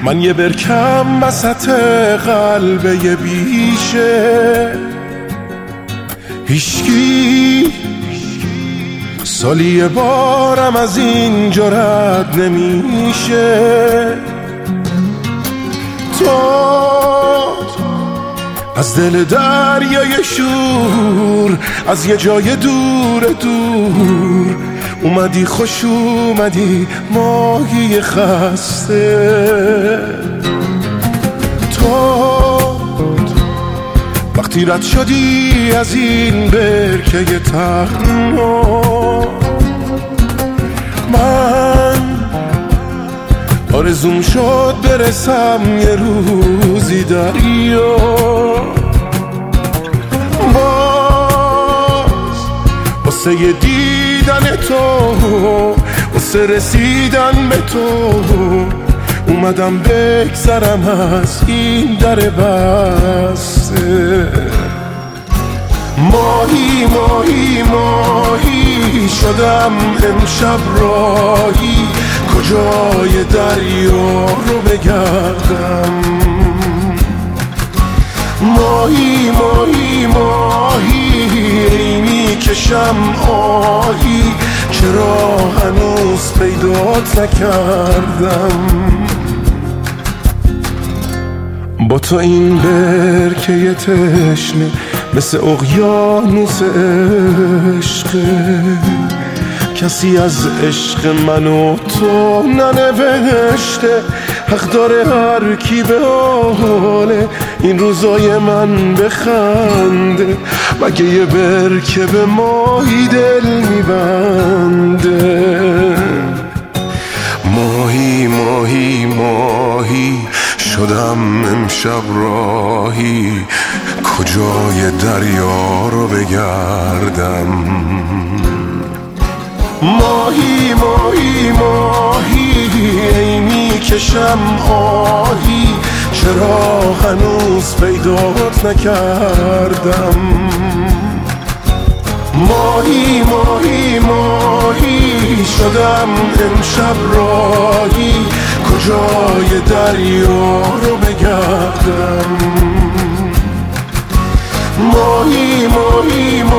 من یه برکم وسط قلب یه بیشه، هیچکی سالی یه بارم از اینجا رد نمیشه. تو از دل دریای شور، از یه جای دور دور اومدی، خوش اومدی ماهی خسته. تو وقتی رد شدی از این برکه تنها، من آرزوم شد برسم یه روزی دریا. باز واسه دیدن تو، واسه رسیدن به تو اومدم بگذرم از این در بسته. ماهی ماهی ماهی شدم امشب راهی، کجای دریا رو بگردم. ماهی ماهی ماهی میکشم آهی، چرا هنوز پیدات نکردم. با تو این برکه تشنه مثل اقیانوس عشقه، کسی از عشق من و تو ننوشته. حق داره هر کی به حال این روزای من بخنده، مگه یه برکه به ماهی دل میبنده. ماهی ماهی ماهی شدم امشب راهی، کجای دریا رو بگردم. ماهی ماهی ماهی میکشم آهی، چرا هنوز پیدات نکردم. ماهی ماهی ماهی شدم امشب راهی، کجای دریا رو بگردم. ماهی ماهی